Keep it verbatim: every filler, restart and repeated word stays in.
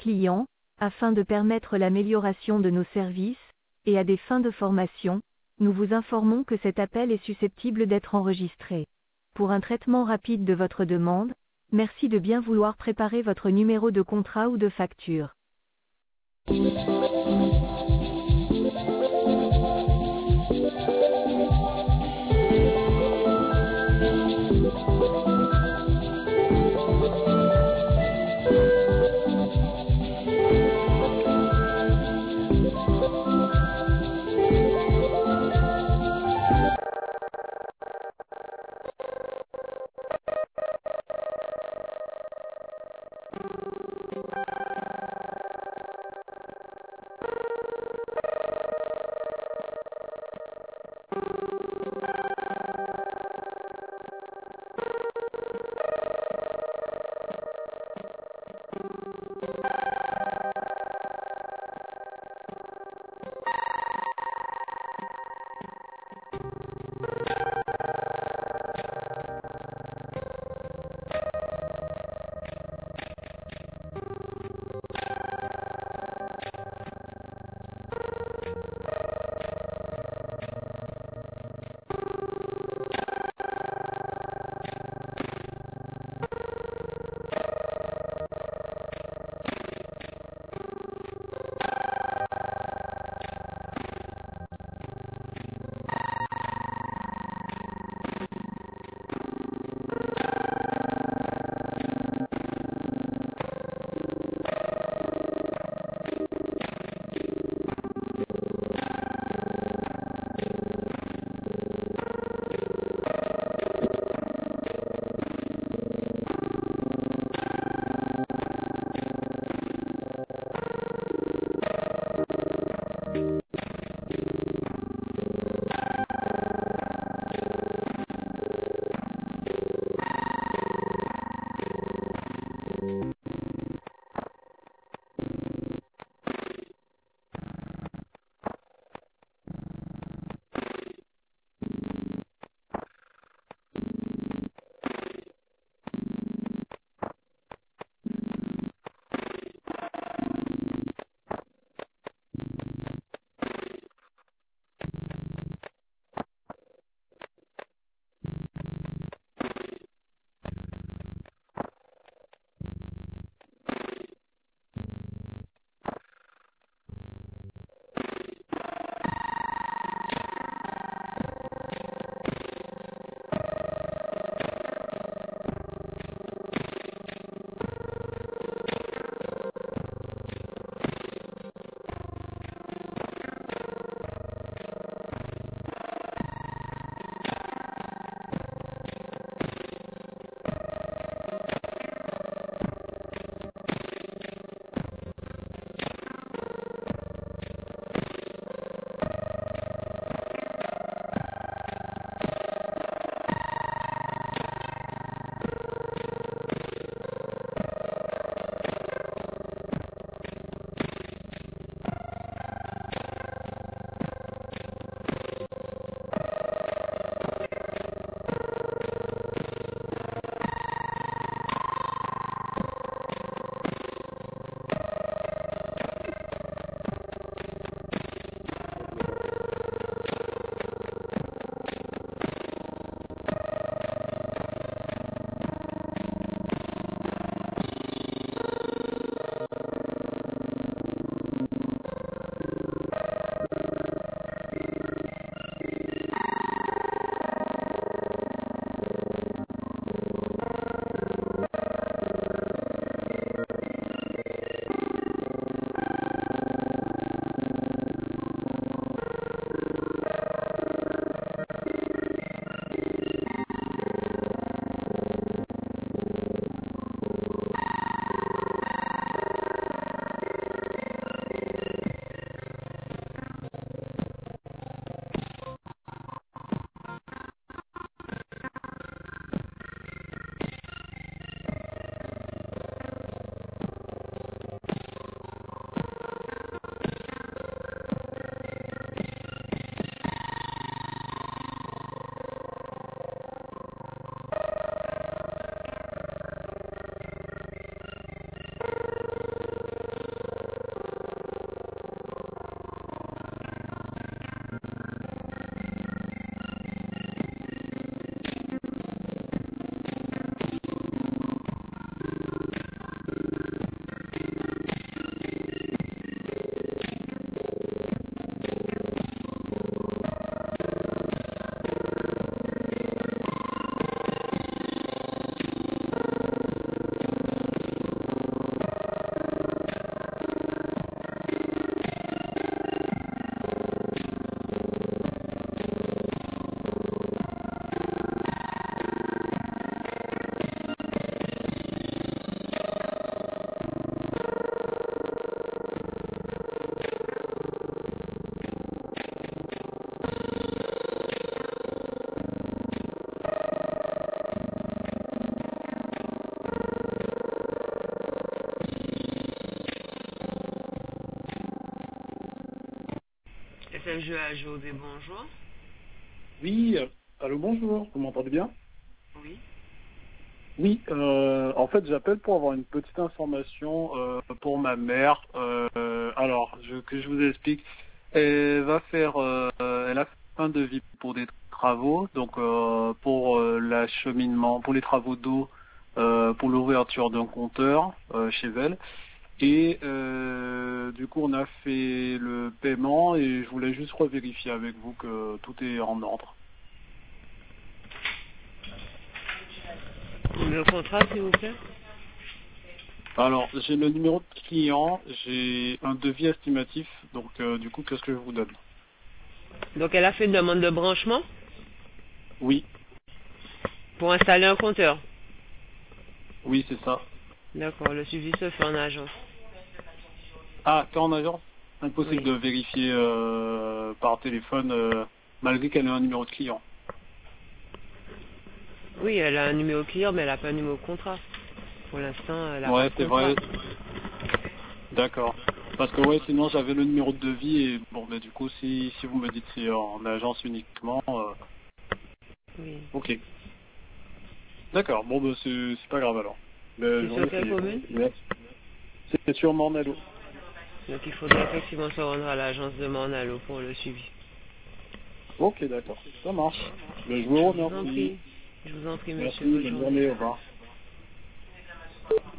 clients, afin de permettre l'amélioration de nos services, et à des fins de formation, nous vous informons que cet appel est susceptible d'être enregistré. Pour un traitement rapide de votre demande, merci de bien vouloir préparer votre numéro de contrat ou de facture. F G A G O B, bonjour. Oui, euh, allô, bonjour, vous m'entendez bien? Oui. Oui, euh, en fait, j'appelle pour avoir une petite information euh, pour ma mère. Euh, alors, je, que je vous explique. Elle va faire, euh, elle a fait un devis pour des travaux, donc euh, pour euh, l'acheminement, pour les travaux d'eau, euh, pour l'ouverture d'un compteur euh, chez elle. Et euh, du coup, on a fait le paiement et je voulais juste revérifier avec vous que tout est en ordre. Le contrat, s'il vous plaît. Alors, j'ai le numéro de client, j'ai un devis estimatif, donc euh, du coup, qu'est-ce que je vous donne? Donc, elle a fait une demande de branchement Oui, pour installer un compteur. oui, c'est ça. D'accord, le suivi se fait en agence. Ah, c'est en agence? Impossible Oui. de vérifier euh, par téléphone, euh, malgré qu'elle ait un numéro de client. Oui, elle a un numéro client, mais elle n'a pas un numéro de contrat. Pour l'instant, elle n'a pas Ouais, de c'est contrat. vrai. D'accord. Parce que ouais, sinon j'avais le numéro de devis et bon, mais du coup, si, si vous me dites que c'est en agence uniquement, euh, Oui. ok. D'accord, bon, bah, c'est c'est pas grave alors. Ben, je C'est vous sur quelle remercie. commune? Merci. C'est sur Mornalo. Donc, il faudrait effectivement se rendre à l'agence de Mornalo pour le suivi. Ok, d'accord. Ça marche. Ben, je Je vous vous en remercie. prie. Je vous en prie, monsieur. Merci, Bonne bonne journée. journée, au revoir.